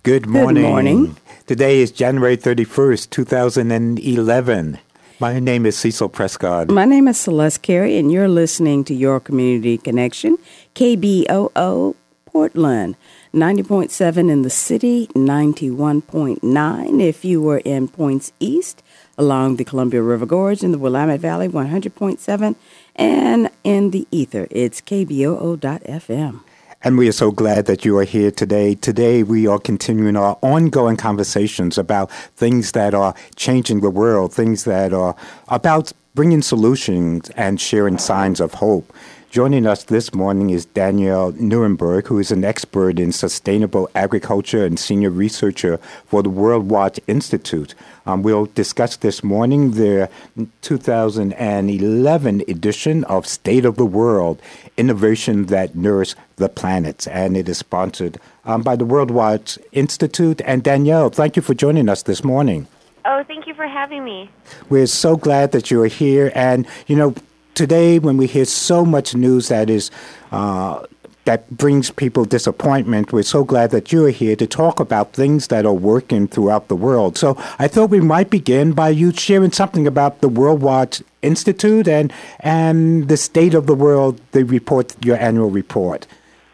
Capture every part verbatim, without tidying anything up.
Good morning. Good morning. Today is January thirty-first, two thousand eleven. My name is Cecil Prescott. My name is Celeste Carey, and you're listening to Your Community Connection, K B O O, Portland, ninety point seven in the city, ninety-one point nine if you were in points east, along the Columbia River Gorge in the Willamette Valley, one hundred point seven, and in the ether, it's K B O O dot F M. And we are so glad that you are here today. Today, we are continuing our ongoing conversations about things that are changing the world, things that are about bringing solutions and sharing signs of hope. Joining us this morning is Danielle Nuremberg, who is an expert in sustainable agriculture and senior researcher for the World Watch Institute. Um, we'll discuss this morning the two thousand eleven edition of State of the World, Innovation That Nourish the Planet. And it is sponsored um, by the World Watch Institute. And Danielle, thank you for joining us this morning. Oh, thank you for having me. We're so glad that you're here. And, you know, today, when we hear so much news that is uh, that brings people disappointment, we're so glad that you're here to talk about things that are working throughout the world. So I thought we might begin by you sharing something about the World Watch Institute and and the State of the World, the report, your annual report.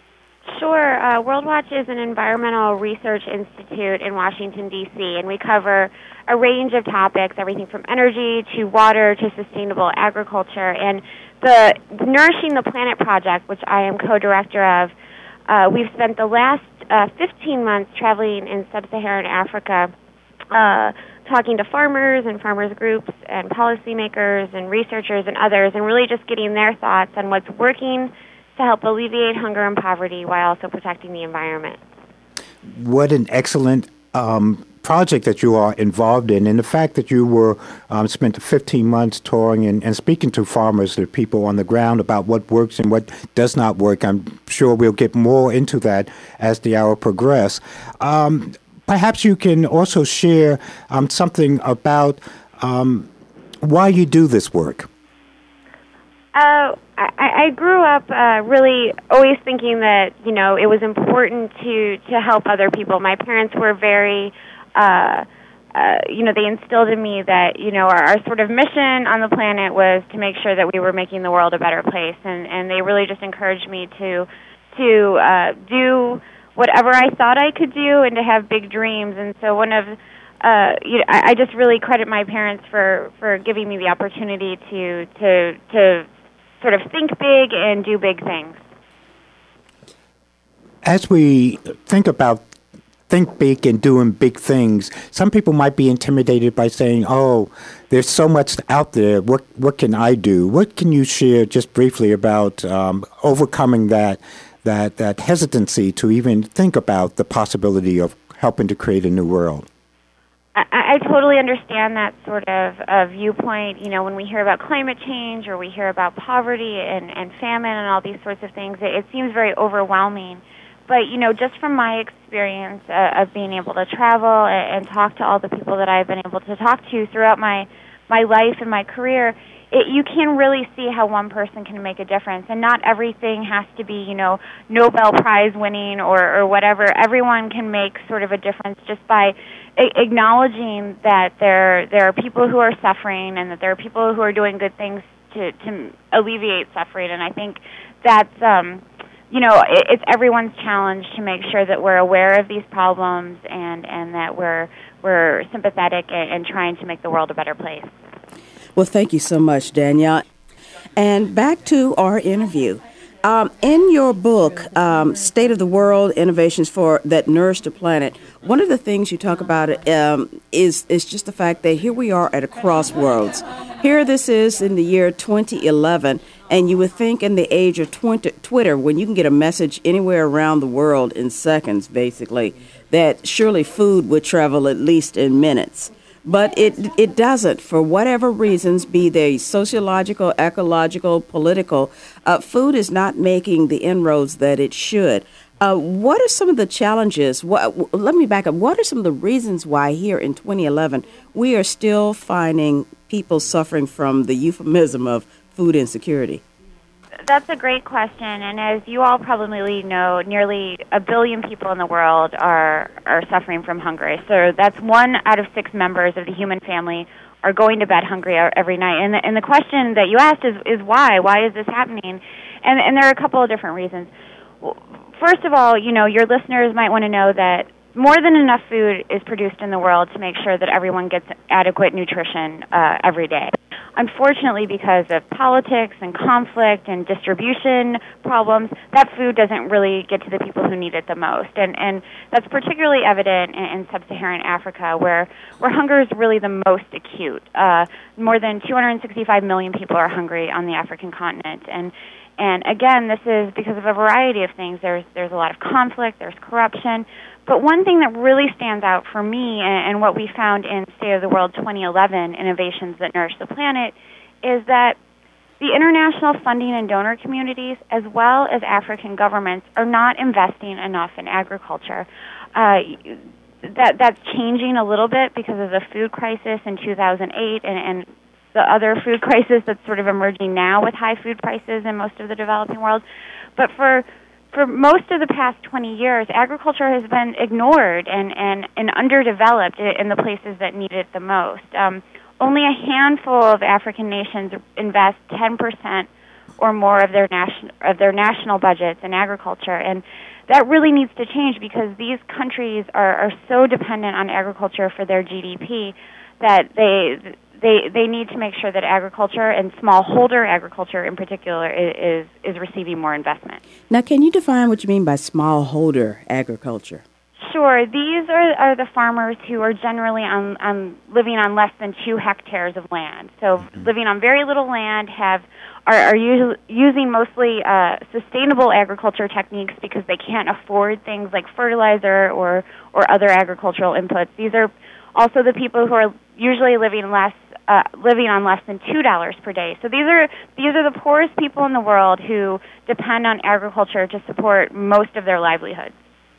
Sure. Uh, World Watch is an environmental research institute in Washington, D C, and we cover a range of topics, everything from energy to water to sustainable agriculture. And the Nourishing the Planet project, which I am co-director of, uh, we've spent the last uh, fifteen months traveling in sub-Saharan Africa, uh, talking to farmers and farmers groups and policymakers and researchers and others, and really just getting their thoughts on what's working to help alleviate hunger and poverty while also protecting the environment. What an excellent um, project that you are involved in, and the fact that you were um, spent fifteen months touring and, and speaking to farmers, the people on the ground, about what works and what does not work. I'm sure we'll get more into that as the hour progresses. Um, perhaps you can also share um, something about um, why you do this work. Uh, I, I grew up uh, really always thinking that, you know, it was important to, to help other people. My parents were very, uh, uh, you know, they instilled in me that, you know, our, our sort of mission on the planet was to make sure that we were making the world a better place. And, and they really just encouraged me to, to uh, do whatever I thought I could do and to have big dreams. And so one of Uh, you know, I, I just really credit my parents for, for giving me the opportunity to to to sort of think big and do big things. As we think about think big and doing big things, some people might be intimidated by saying, "Oh, there's so much out there. What what can I do?" What can you share just briefly about um, overcoming that that that hesitancy to even think about the possibility of helping to create a new world? I, I totally understand that sort of uh, viewpoint. You know, when we hear about climate change or we hear about poverty and, and famine and all these sorts of things, it, it seems very overwhelming. But, you know, just from my experience uh, of being able to travel and, and talk to all the people that I've been able to talk to throughout my, my life and my career, it, you can really see how one person can make a difference. And not everything has to be, you know, Nobel Prize winning or, or whatever. Everyone can make sort of a difference just by acknowledging that there there are people who are suffering and that there are people who are doing good things to, to alleviate suffering. And I think that's, um, you know, it, it's everyone's challenge to make sure that we're aware of these problems and, and that we're we're sympathetic and, and trying to make the world a better place. Well, thank you so much, Danielle. And back to our interview. Um, in your book, um, State of the World, Innovations for That Nourish the Planet, one of the things you talk about um, is, is just the fact that here we are at a crossroads. Here this is in the year twenty eleven, and you would think in the age of Twitter, when you can get a message anywhere around the world in seconds, basically, that surely food would travel at least in minutes. But it it doesn't, for whatever reasons, be they sociological, ecological, political. Uh, food is not making the inroads that it should. Uh, what are some of the challenges? What, let me back up. What are some of the reasons why here in twenty eleven we are still finding people suffering from the euphemism of food insecurity? that's a great question, and as you all probably know, nearly a billion people in the world are are suffering from hunger. So that's one out of six members of the human family are going to bed hungry every night. And the, and the question that you asked is, is why? Why is this happening? And, and there are a couple of different reasons. First of all, you know, your listeners might want to know that more than enough food is produced in the world to make sure that everyone gets adequate nutrition uh, every day. Unfortunately, because of politics and conflict and distribution problems, that food doesn't really get to the people who need it the most. And, and that's particularly evident in, in sub-Saharan Africa, where, where hunger is really the most acute. Uh, more than two hundred sixty-five million people are hungry on the African continent. And And again, this is because of a variety of things. There's there's a lot of conflict, there's corruption. But one thing that really stands out for me, and, and what we found in State of the World twenty eleven, Innovations That Nourish the Planet, is that the international funding and donor communities, as well as African governments, are not investing enough in agriculture. Uh, that that's changing a little bit because of the food crisis in two thousand eight and, and the other food crisis that's sort of emerging now with high food prices in most of the developing world. But for for most of the past twenty years, agriculture has been ignored and, and, and underdeveloped in the places that need it the most. Um, only a handful of African nations invest ten percent or more of their national of their national budgets in agriculture, and that really needs to change because these countries are, are so dependent on agriculture for their G D P that they They they need to make sure that agriculture and smallholder agriculture in particular is is receiving more investment. Now, can you define what you mean by smallholder agriculture? Sure. These are, are the farmers who are generally on, on living on less than two hectares of land. So mm-hmm. living on very little land, have are, are us, using mostly uh, sustainable agriculture techniques because they can't afford things like fertilizer or, or other agricultural inputs. These are also the people who are usually living less Uh, living on less than two dollars per day. So these are these are the poorest people in the world who depend on agriculture to support most of their livelihoods.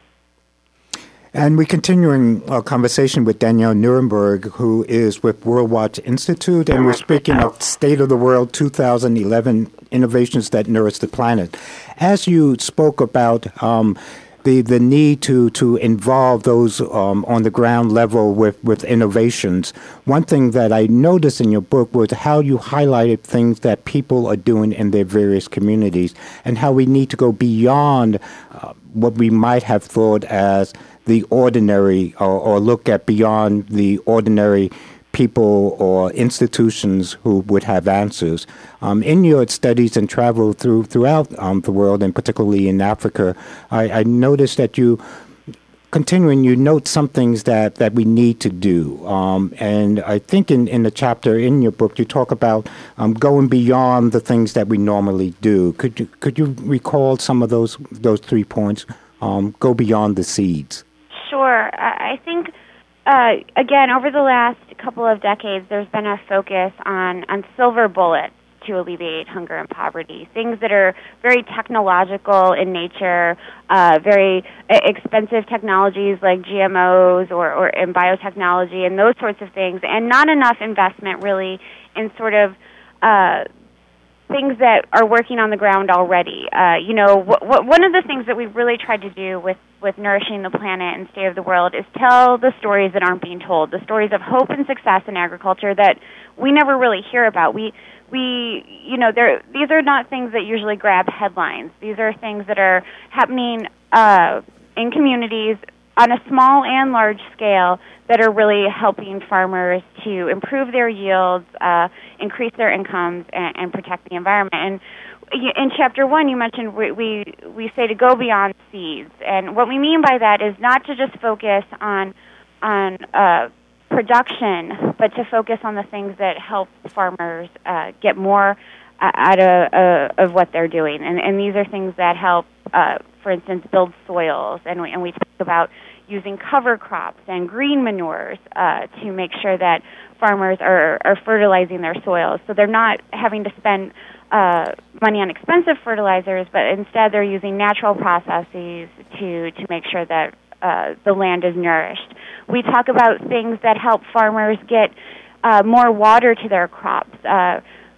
And we're continuing our conversation with Danielle Nierenberg, who is with World Watch Institute, and we're speaking of State of the World two thousand eleven, Innovations That Nourish the Planet. As you spoke about um, the the need to to involve those um, on the ground level with, with innovations, one thing that I noticed in your book was how you highlighted things that people are doing in their various communities and how we need to go beyond uh, what we might have thought as the ordinary, or, or look at beyond the ordinary people or institutions who would have answers. Um, in your studies and travel through throughout um, the world, and particularly in Africa, I, I noticed that you, continuing, you note some things that, that we need to do. Um, and I think in, in the chapter in your book, you talk about um, going beyond the things that we normally do. Could you could you recall some of those those three points? Um, go beyond the seeds. Sure. I, I think. Uh, again, over the last couple of decades, there's been a focus on, on silver bullets to alleviate hunger and poverty, things that are very technological in nature, uh, very expensive technologies like G M Os or, or in biotechnology and those sorts of things, and not enough investment really in sort of uh, things that are working on the ground already. Uh, you know, wh- wh- one of the things that we've really tried to do with, with Nourishing the Planet and State of the World is tell the stories that aren't being told, the stories of hope and success in agriculture that we never really hear about. We, we, you know, they're, these are not things that usually grab headlines. These are things that are happening uh, in communities on a small and large scale that are really helping farmers to improve their yields, uh, increase their incomes, and, and protect the environment. And in chapter one, you mentioned we, we we say to go beyond seeds, and what we mean by that is not to just focus on on uh, production, but to focus on the things that help farmers uh, get more uh, out of uh, of what they're doing. And, and these are things that help, uh, for instance, build soils, and we, and we talk about using cover crops and green manures uh, to make sure that farmers are, are fertilizing their soils. So they're not having to spend uh, money on expensive fertilizers, but instead they're using natural processes to, to make sure that uh, the land is nourished. We talk about things that help farmers get uh, more water to their crops. Uh,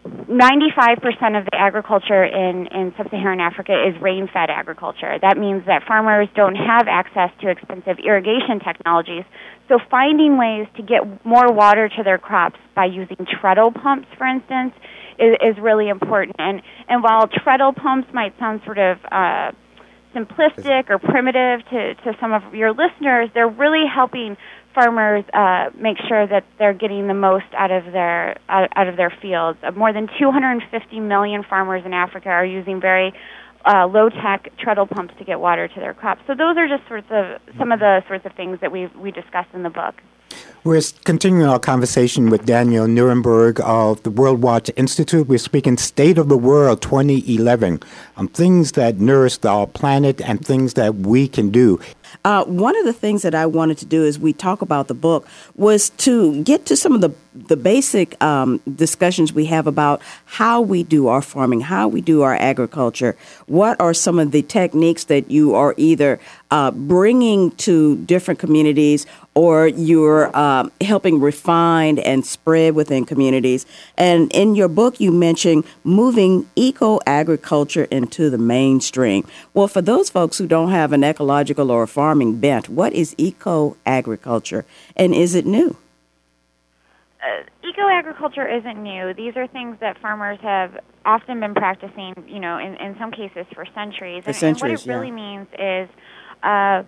ninety-five percent of the agriculture in, in sub-Saharan Africa is rain-fed agriculture. That means that farmers don't have access to expensive irrigation technologies. So finding ways to get more water to their crops by using treadle pumps, for instance, is, is really important. And, and while treadle pumps might sound sort of uh, simplistic or primitive to, to some of your listeners, they're really helping farmers uh, make sure that they're getting the most out of their out, out of their fields. Uh, more than two hundred fifty million farmers in Africa are using very uh, low-tech treadle pumps to get water to their crops. So those are just sorts of some of the sorts of things that we we discuss in the book. We're continuing our conversation with Danielle Nierenberg of the World Watch Institute. We're speaking State of the World twenty eleven, um, things that nourish our planet and things that we can do. Uh, one of the things that I wanted to do as we talk about the book was to get to some of the the basic um, discussions we have about how we do our farming, how we do our agriculture. What are some of the techniques that you are either uh, bringing to different communities or you're uh, helping refine and spread within communities? And in your book, you mentioned moving eco-agriculture into the mainstream. Well, for those folks who don't have an ecological or a farming bent, what is eco-agriculture, and is it new? Uh, eco-agriculture isn't new. These are things that farmers have often been practicing, you know, in, in some cases for centuries. For and, centuries, and what it really yeah. means is uh,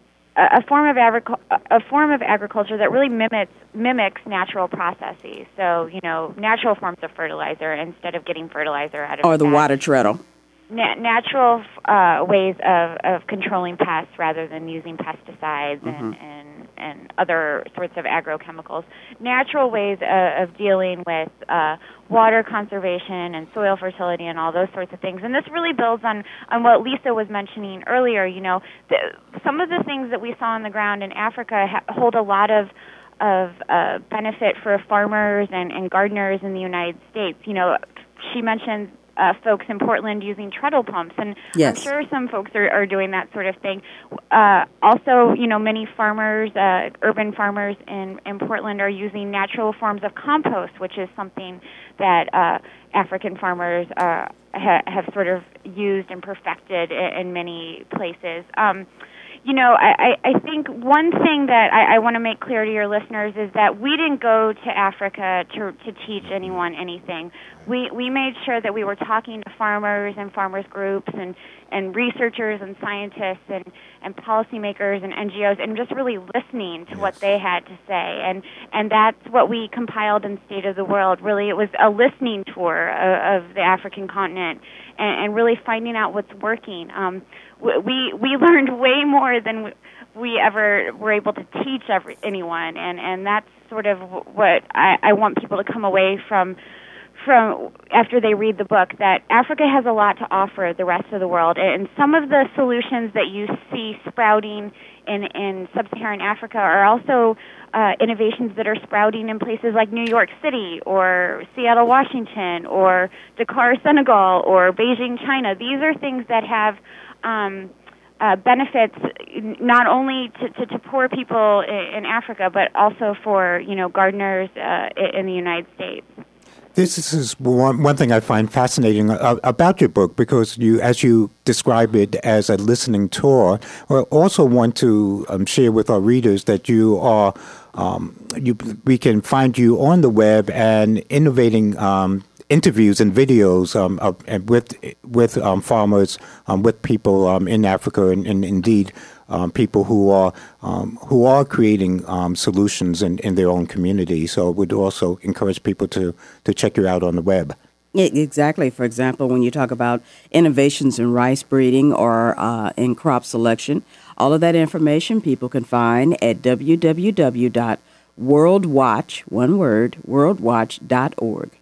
a, a form of agric- a form of agriculture that really mimics mimics natural processes. So, you know, natural forms of fertilizer instead of getting fertilizer out of Or the that. water treadle. Na- natural uh, ways of, of controlling pests rather than using pesticides Mm-hmm. and, and, and other sorts of agrochemicals. Natural ways of, of dealing with uh, water conservation and soil fertility and all those sorts of things. And this really builds on, on what Lisa was mentioning earlier. You know, the, some of the things that we saw on the ground in Africa ha- hold a lot of of uh, benefit for farmers and, and gardeners in the United States. You know, she mentioned Uh, folks in Portland using treadle pumps, and Yes. I'm sure some folks are, are doing that sort of thing. Uh, also, you know, many farmers, uh, urban farmers in, in Portland are using natural forms of compost, which is something that uh, African farmers uh, ha- have sort of used and perfected in, in many places. Um, You know, I, I think one thing that I, I want to make clear to your listeners is that we didn't go to Africa to, to teach anyone anything. We we made sure that we were talking to farmers and farmers groups and, and researchers and scientists and, and policymakers and N G Os and just really listening to yes. what they had to say. And and that's what we compiled in State of the World. Really, it was a listening tour of, of the African continent and, and really finding out what's working. Um, we we learned way more than we ever were able to teach every, anyone, and, and that's sort of what I, I want people to come away from from after they read the book, that Africa has a lot to offer the rest of the world, and some of the solutions that you see sprouting in, in sub-Saharan Africa are also uh, innovations that are sprouting in places like New York City or Seattle, Washington, or Dakar, Senegal, or Beijing, China. These are things that have Um, uh, benefits not only to, to, to poor people in, in Africa, but also for, you know, gardeners uh, in the United States. This is one, one thing I find fascinating about your book, because you, as you describe it as a listening tour, I also want to um, share with our readers that you are, um, you, we can find you on the web and innovating um, interviews and videos um, of, with with um, farmers, um, with people um, in Africa, and, and indeed um, people who are um, who are creating um, solutions in, in their own community. So I would also encourage people to, to check you out on the web. Yeah, exactly. For example, when you talk about innovations in rice breeding or uh, in crop selection, all of that information people can find at w w w dot world watch, one word, world watch dot org.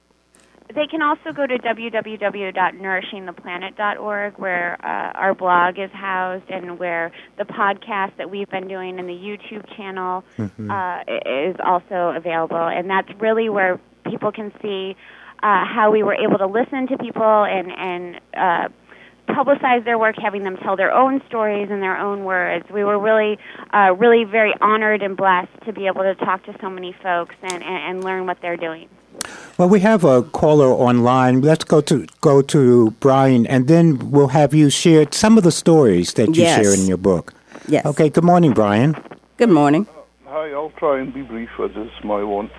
They can also go to w w w dot nourishing the planet dot org, where uh, our blog is housed and where the podcast that we've been doing and the YouTube channel mm-hmm. uh, is also available. And that's really where people can see uh, how we were able to listen to people and, and uh, publicize their work, having them tell their own stories in their own words. We were really, uh, really very honored and blessed to be able to talk to so many folks and, and, and learn what they're doing. Well, we have a caller online. Let's go to go to Brian, and then we'll have you share some of the stories that you yes. share in your book. Yes. Okay. Good morning, Brian. Good morning. Uh, hi. I'll try and be brief, as is my wont.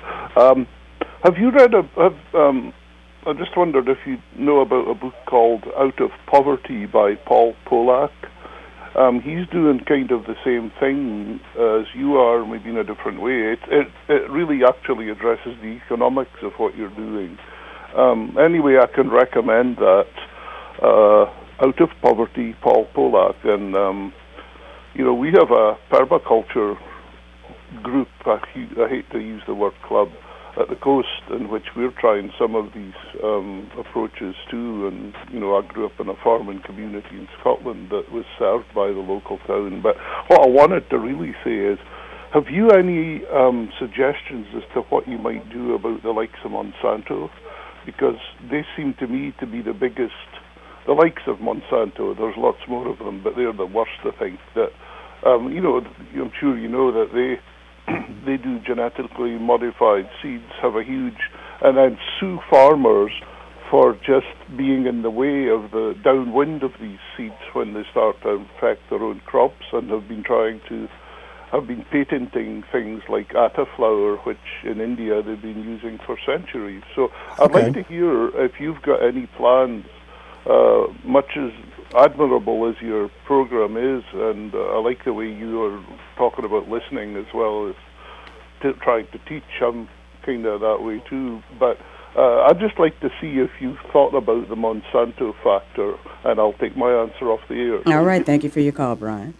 um, have you read a? Have, um, I just wondered if you know about a book called Out of Poverty by Paul Polak. Um, he's doing kind of the same thing as you are, maybe in a different way. It, it, it really actually addresses the economics of what you're doing. Um, anyway, I can recommend that. Uh, Out of Poverty, Paul Polak. And, um, you know, we have a permaculture group, I, I hate to use the word club, at the coast, in which we're trying some of these um, approaches too. And, you know, I grew up in a farming community in Scotland that was served by the local town. But what I wanted to really say is, have you any um, suggestions as to what you might do about the likes of Monsanto? Because they seem to me to be the biggest, the likes of Monsanto. There's lots more of them, but they're the worst, I think. That, um, you know, I'm sure you know that they they do genetically modified seeds, have a huge, and then sue farmers for just being in the way of the downwind of these seeds when they start to infect their own crops, and have been trying to, have been patenting things like atta flower, which in India they've been using for centuries. So I'd Okay. like to hear if you've got any plans, uh, much as admirable as your program is, and uh, I like the way you are talking about listening as well as to trying to teach. I'm kind of that way too, but uh, I'd just like to see if you've thought about the Monsanto factor, and I'll take my answer off the air. All right. Thank you for your call, Brian.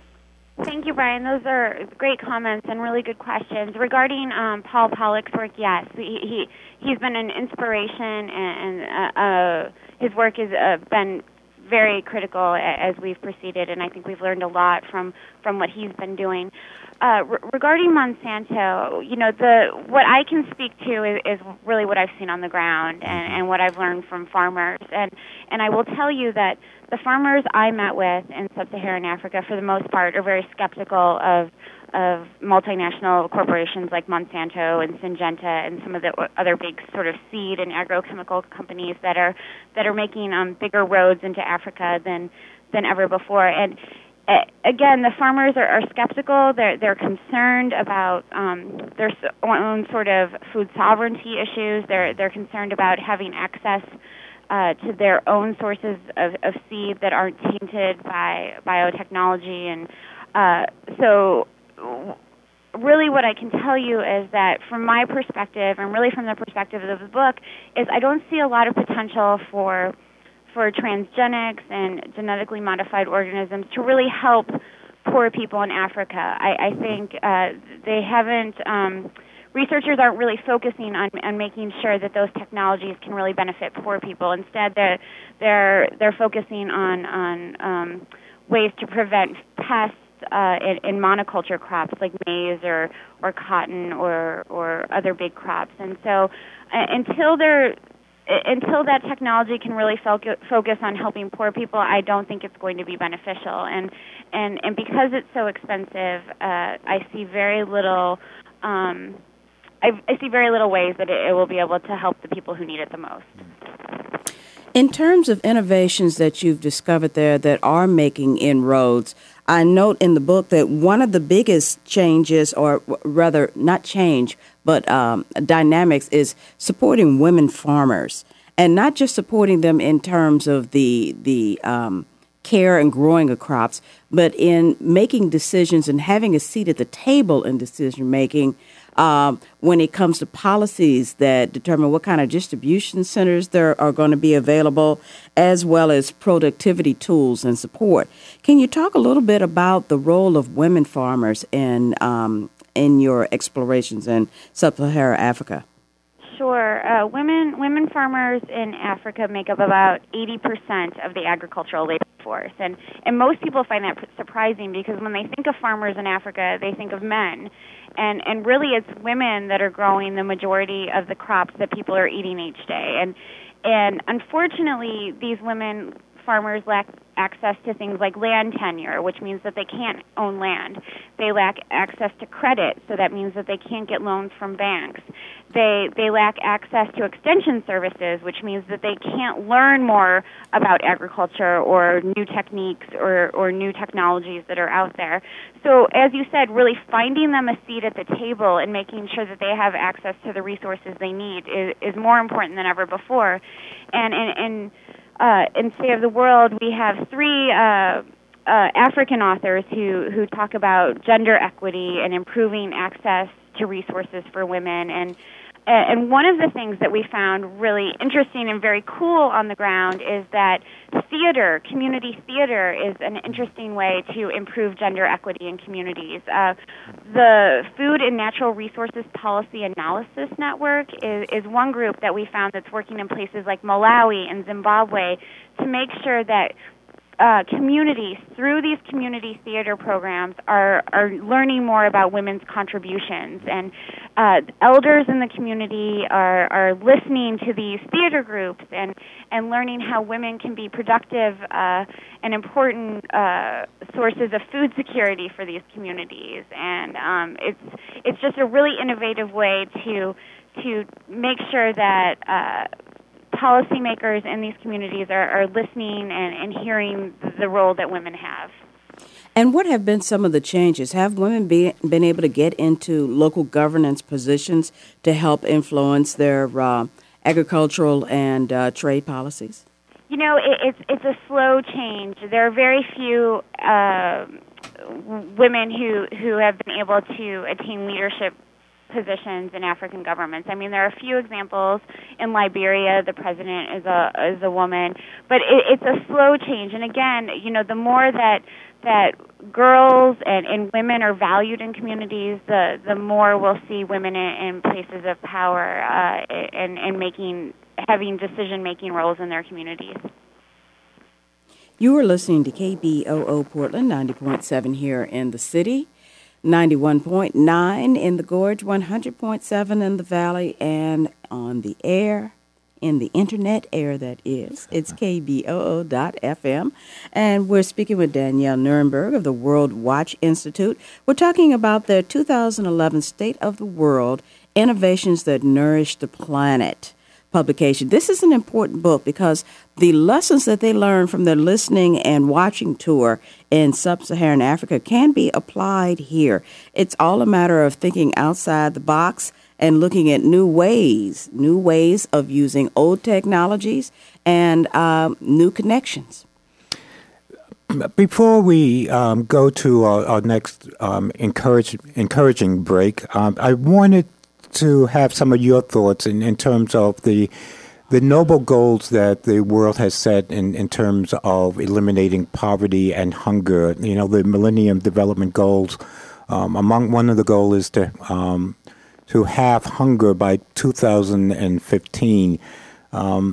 Thank you, Brian. Those are great comments and really good questions. Regarding um, Paul Pollock's work, yes, he, he, he's been an inspiration, and, and uh, uh, his work has uh, been very critical as we've proceeded, and I think we've learned a lot from, from what he's been doing. Uh, re- regarding Monsanto, you know, the what I can speak to is, is really what I've seen on the ground and, and what I've learned from farmers. And, and I will tell you that the farmers I met with in sub-Saharan Africa, for the most part, are very skeptical of of multinational corporations like Monsanto and Syngenta and some of the other big sort of seed and agrochemical companies that are that are making um, bigger roads into Africa than than ever before. And uh, again, the farmers are, are skeptical. They're they're concerned about um, their own sort of food sovereignty issues. They're they're concerned about having access Uh, to their own sources of, of seed that aren't tainted by biotechnology. And uh, so really what I can tell you is that from my perspective, and really from the perspective of the book, is I don't see a lot of potential for for transgenics and genetically modified organisms to really help poor people in Africa. I, I think uh, they haven't... Um, Researchers aren't really focusing on, on making sure that those technologies can really benefit poor people. Instead, they're they're they're focusing on on um, ways to prevent pests uh, in, in monoculture crops like maize or or cotton or or other big crops. And so, uh, until they're until that technology can really focus focus on helping poor people, I don't think it's going to be beneficial. And and and because it's so expensive, uh, I see very little. Um, I, I see very little ways that it, it will be able to help the people who need it the most. In terms of innovations that you've discovered there that are making inroads, I note in the book that one of the biggest changes, or rather not change, but um, dynamics, is supporting women farmers, and not just supporting them in terms of the the um, care and growing of crops, but in making decisions and having a seat at the table in decision making. Um, when it comes to policies that determine what kind of distribution centers there are going to be available, as well as productivity tools and support. Can you talk a little bit about the role of women farmers in um, in your explorations in sub-Saharan Africa? Sure. Uh, women women farmers in Africa make up about eighty percent of the agricultural labor force. And, and most people find that surprising because when they think of farmers in Africa, they think of men. And, and really it's women that are growing the majority of the crops that people are eating each day. And, and unfortunately, these women farmers lack access to things like land tenure, which means that they can't own land. They lack access to credit, so that means that they can't get loans from banks. They they lack access to extension services, which means that they can't learn more about agriculture or new techniques or, or new technologies that are out there. So, as you said, really finding them a seat at the table and making sure that they have access to the resources they need is, is more important than ever before. And and, and uh, in State of the World, we have three uh, uh, African authors who, who talk about gender equity and improving access to resources for women. And And one of the things that we found really interesting and very cool on the ground is that theater, community theater, is an interesting way to improve gender equity in communities. Uh, the Food and Natural Resources Policy Analysis Network is, is one group that we found that's working in places like Malawi and Zimbabwe to make sure that Uh, communities, through these community theater programs, are, are learning more about women's contributions. And uh, elders in the community are, are listening to these theater groups and, and learning how women can be productive uh, and important uh, sources of food security for these communities. And um, it's it's just a really innovative way to to make sure that uh, policymakers in these communities are, are listening and, and hearing the role that women have. And what have been some of the changes? Have women be, been able to get into local governance positions to help influence their uh, agricultural and uh, trade policies? You know, it, it's it's a slow change. There are very few uh, women who, who have been able to attain leadership positions in African governments. I mean, there are a few examples. In Liberia, the president is a is a woman, but it, it's a slow change. And again, you know, the more that that girls and, and women are valued in communities, the the more we'll see women in, in places of power uh, and and making having decision making roles in their communities. You are listening to K B O O Portland ninety point seven here in the city, ninety-one point nine in the Gorge, one hundred point seven in the Valley, and on the air, in the internet air that is. It's K B O O dot F M, and we're speaking with Danielle Nuremberg of the World Watch Institute. We're talking about their two thousand eleven State of the World, Innovations That Nourish the Planet publication. This is an important book because the lessons that they learn from their listening and watching tour in sub-Saharan Africa can be applied here. It's all a matter of thinking outside the box and looking at new ways, new ways of using old technologies and um, new connections. Before we um, go to our, our next um, encourage, encouraging break, um, I wanted to have some of your thoughts in, in terms of the the noble goals that the world has set in, in terms of eliminating poverty and hunger. You know, the Millennium Development Goals. Um, among one of the goals is to um, to halve hunger by two thousand fifteen. Um,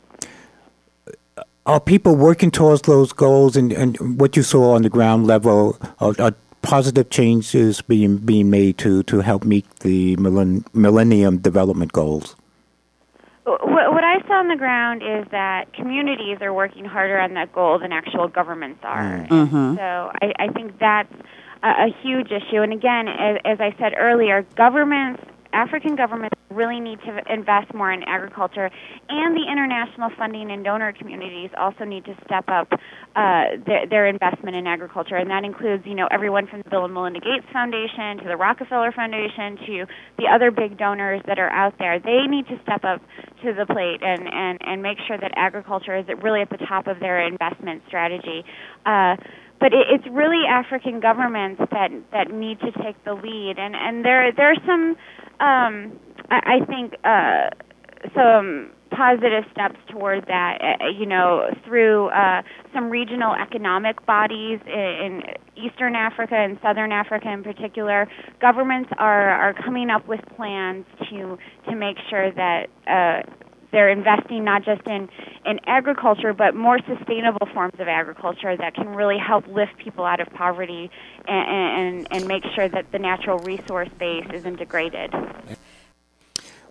are people working towards those goals, and, and what you saw on the ground level? Are, are positive changes being being made to, to help meet the millenn- Millennium Development Goals? What, what I saw on the ground is that communities are working harder on that goal than actual governments are. Mm-hmm. So I, I think that's a, a huge issue. And again, as, as I said earlier, governments, African governments really need to invest more in agriculture, and the international funding and donor communities also need to step up uh, their, their investment in agriculture, and that includes, you know, everyone from the Bill and Melinda Gates Foundation to the Rockefeller Foundation to the other big donors that are out there. They need to step up to the plate and, and, and make sure that agriculture is really at the top of their investment strategy. Uh, But it, it's really African governments that that need to take the lead, and and there there are some, um, I, I think, uh, some positive steps toward that. Uh, you know, through uh, some regional economic bodies in, in Eastern Africa and Southern Africa in particular, governments are are coming up with plans to to make sure that Uh, they're investing not just in, in agriculture, but more sustainable forms of agriculture that can really help lift people out of poverty and, and, and make sure that the natural resource base isn't degraded.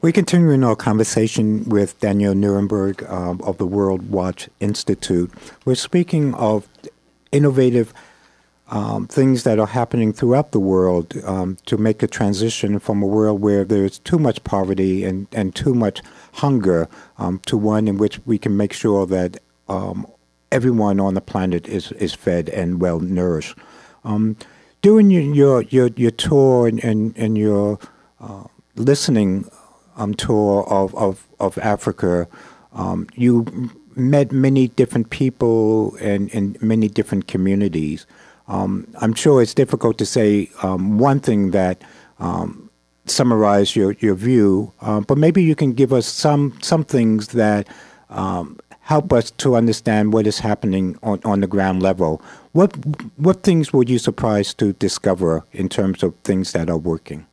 We continue in our conversation with Danielle Nierenberg um, of the World Watch Institute. We're speaking of innovative um, things that are happening throughout the world um, to make a transition from a world where there's too much poverty and, and too much hunger um, to one in which we can make sure that um, everyone on the planet is, is fed and well nourished. Um, during your, your, your tour and, and, and your uh, listening um, tour of, of, of Africa, um, you met many different people and in many different communities. Um, I'm sure it's difficult to say um, one thing that um, summarize your, your view, uh, but maybe you can give us some some things that um, help us to understand what is happening on, on the ground level. What what things were you surprised to discover in terms of things that are working?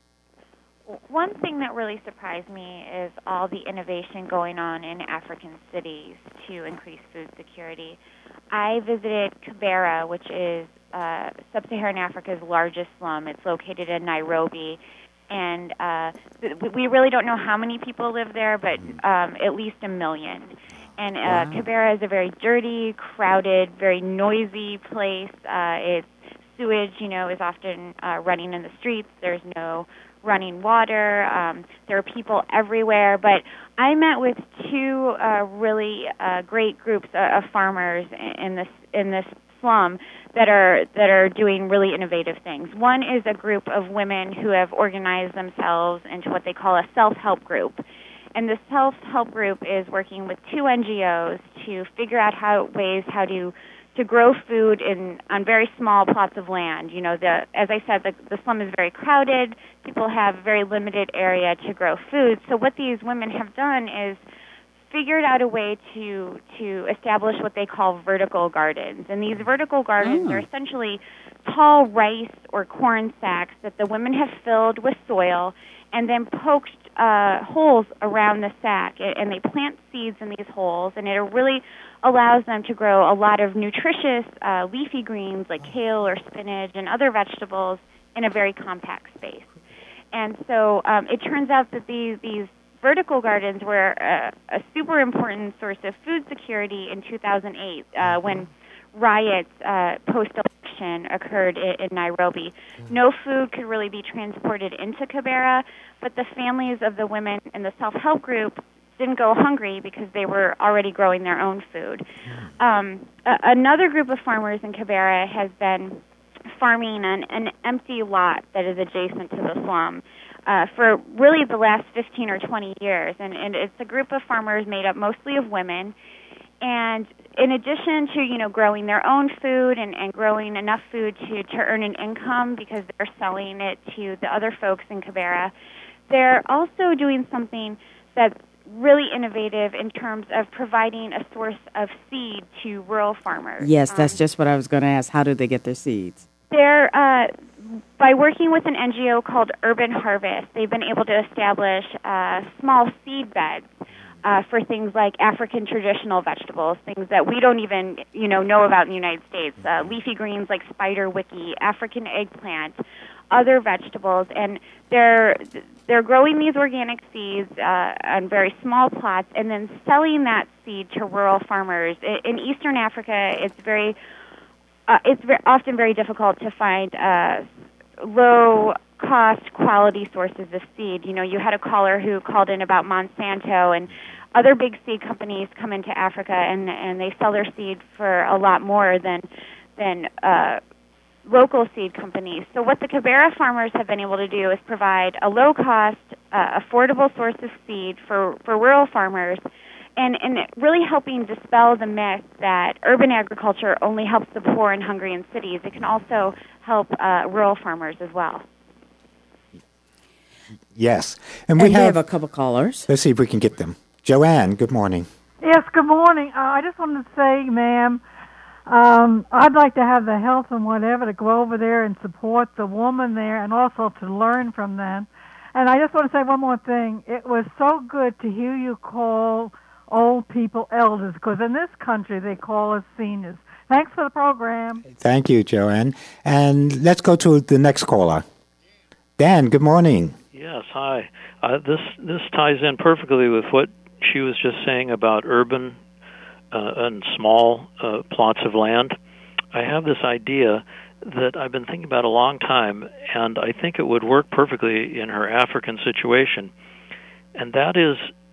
One thing that really surprised me is all the innovation going on in African cities to increase food security. I visited Kibera, which is uh, Sub-Saharan Africa's largest slum. It's located in Nairobi, and uh, we really don't know how many people live there, but um, at least a million. And uh, wow. Kibera is a very dirty, crowded, very noisy place. Uh, it's sewage, you know, is often uh, running in the streets. There's no running water. Um, there are people everywhere. But I met with two uh, really uh, great groups uh, of farmers in this in this slum that are that are doing really innovative things. One is a group of women who have organized themselves into what they call a self-help group. And the self-help group is working with two N G Os to figure out how ways how to to grow food in on very small plots of land. You know, the as I said, the, the slum is very crowded. People have very limited area to grow food. So what these women have done is figured out a way to to establish what they call vertical gardens. And these vertical gardens oh. are essentially tall rice or corn sacks that the women have filled with soil and then poked uh, holes around the sack. And they plant seeds in these holes, and it really allows them to grow a lot of nutritious uh, leafy greens like kale or spinach and other vegetables in a very compact space. And so um, it turns out that these, these vertical gardens were a, a super important source of food security in two thousand eight uh, when riots uh, post-election occurred in, in Nairobi. No food could really be transported into Kibera, but the families of the women in the self-help group didn't go hungry because they were already growing their own food. Um, a, another group of farmers in Kibera has been farming an, an empty lot that is adjacent to the slum uh, for really the last fifteen or twenty years. And, and it's a group of farmers made up mostly of women. And in addition to, you know, growing their own food and, and growing enough food to, to earn an income because they're selling it to the other folks in Kibera, they're also doing something that's really innovative in terms of providing a source of seed to rural farmers. Yes, that's um, just what I was going to ask. How do they get their seeds? They're, uh, by working with an N G O called Urban Harvest, they've been able to establish uh, small seed beds uh, for things like African traditional vegetables, things that we don't even, you know, know about in the United States, uh, leafy greens like spider wiki, African eggplant, other vegetables, and they're they're growing these organic seeds uh, on very small plots and then selling that seed to rural farmers. In Eastern Africa, it's very uh, it's very, often very difficult to find uh, low-cost, quality sources of seed. You know, you had a caller who called in about Monsanto, and other big seed companies come into Africa and and they sell their seed for a lot more than than uh, local seed companies. So what the Kibera farmers have been able to do is provide a low-cost, uh, affordable source of seed for, for rural farmers, and, and really helping dispel the myth that urban agriculture only helps the poor and hungry in cities. It can also help uh, rural farmers as well. Yes. And we and have, have a couple callers. Let's see if we can get them. Joanne, good morning. Yes, good morning. Uh, I just wanted to say, ma'am, Um, I'd like to have the health and whatever to go over there and support the woman there and also to learn from them. And I just want to say one more thing. It was so good to hear you call old people elders, because in this country they call us seniors. Thanks for the program. Thank you, Joanne. And let's go to the next caller. Dan, good morning. Yes, hi. Uh, this this ties in perfectly with what she was just saying about urban uh, and small uh, plots of land. I have this idea that I've been thinking about a long time, and I think it would work perfectly in her African situation. And that is,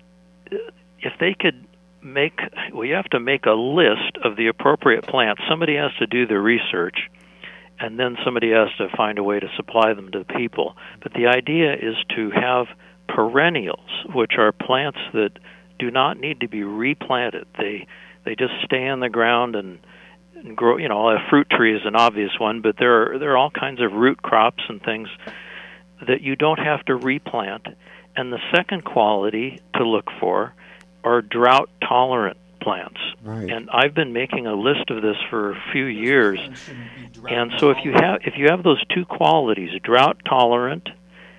if they could make, we have to make a list of the appropriate plants. Somebody has to do the research, and then somebody has to find a way to supply them to the people. But the idea is to have perennials, which are plants that do not need to be replanted. They they just stay in the ground and, and grow. You know, a fruit tree is an obvious one, but there are there are all kinds of root crops and things that you don't have to replant. And the second quality to look for are drought-tolerant plants. Right. And I've been making a list of this for a few years. And so if you have if you have those two qualities, drought-tolerant,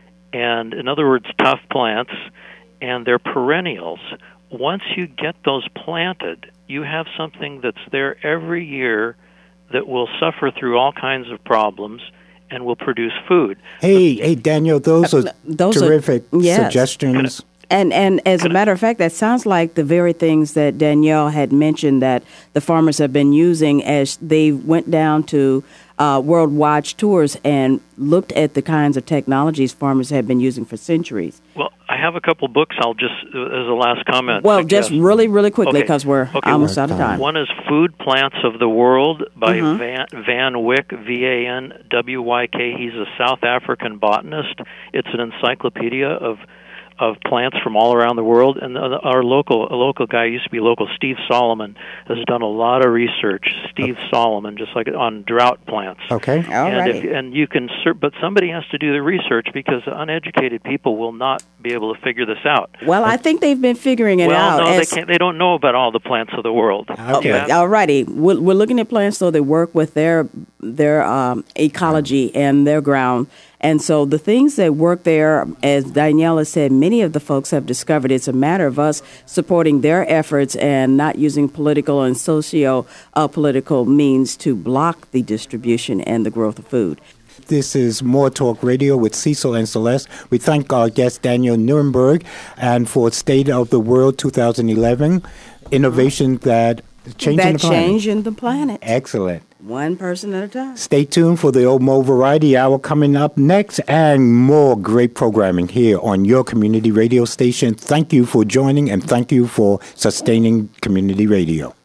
and in other words, tough plants, and they're perennials, once you get those planted, you have something that's there every year that will suffer through all kinds of problems and will produce food. Hey, hey, Daniel, those are those terrific are, yes. suggestions. And and as a matter of fact, that sounds like the very things that Danielle had mentioned that the farmers have been using as they went down to uh, World Watch Tours and looked at the kinds of technologies farmers have been using for centuries. Well, I have a couple books. I'll just, as a last comment. Well, suggest. just really, really quickly, because okay. we're okay. almost out of time. One is Food Plants of the World by Mm-hmm. Van, Van Wyck, V A N W Y K. He's a South African botanist. It's an encyclopedia of of plants from all around the world, and our local a local guy used to be local, Steve Solomon, has done a lot of research. Steve okay. Solomon, just like on drought plants. Okay, all and right. If, and you can, but somebody has to do the research because uneducated people will not be able to figure this out. Well, I think they've been figuring it well, out. no, as, they can't. They don't know about all the plants of the world. Okay, all righty. We're, we're looking at plants so they work with their their um, ecology and their ground. And so the things that work there, as Daniela said, many of the folks have discovered it's a matter of us supporting their efforts and not using political and socio-political means to block the distribution and the growth of food. This is More Talk Radio with Cecil and Celeste. We thank our guest Daniel Nuremberg and for State of the World twenty eleven, innovations that change that the planet. change in the planet. Excellent. One person at a time. Stay tuned for the Omo Variety Hour coming up next and more great programming here on your community radio station. Thank you for joining and thank you for sustaining community radio.